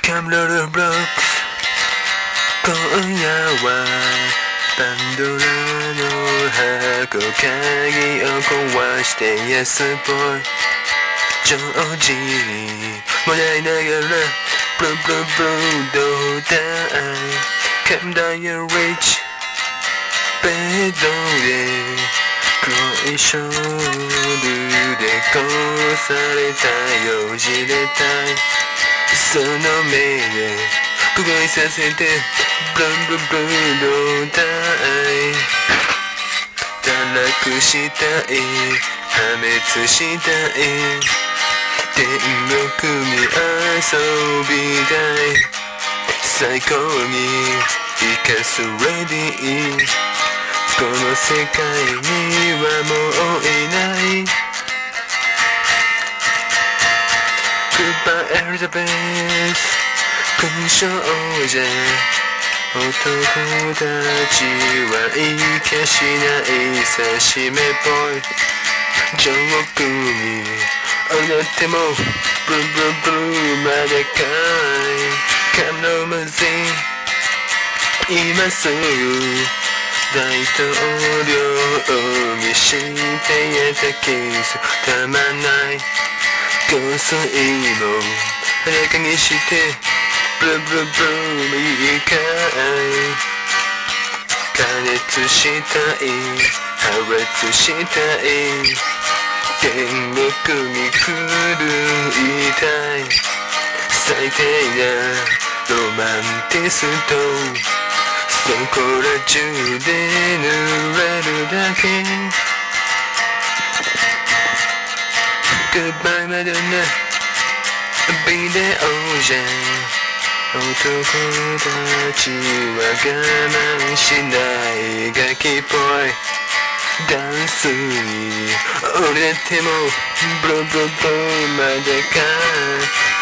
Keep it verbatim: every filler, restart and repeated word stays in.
Come to the blocks 今夜はパンドラの箱鍵を壊して安っぽいジョージにもらいながらブルブルブルどうだい Come down your reach ベッドで黒いショールで殺されたよじれたいその目で凍いさせてブルブルブルどうだい堕落したい破滅したい天国に遊びたい最高に生かすレディーこの世界にはもういない Goodbye Elizabeth 勲章じゃ男たちは生かしないさしめっぽい上空に上がってもブルブルブルまでかい Come no m e z y 今すぐ大統領を見してやったキスたまない香水も早かにしてブルブルブルいいかい加熱したい破裂したい天国に狂いたい最低なロマンティストそこら中で濡れるだけ Goodbye Madonna ビデオじゃ男たちは我慢しないガキっぽいダンスに俺だってもブルブルブルまでか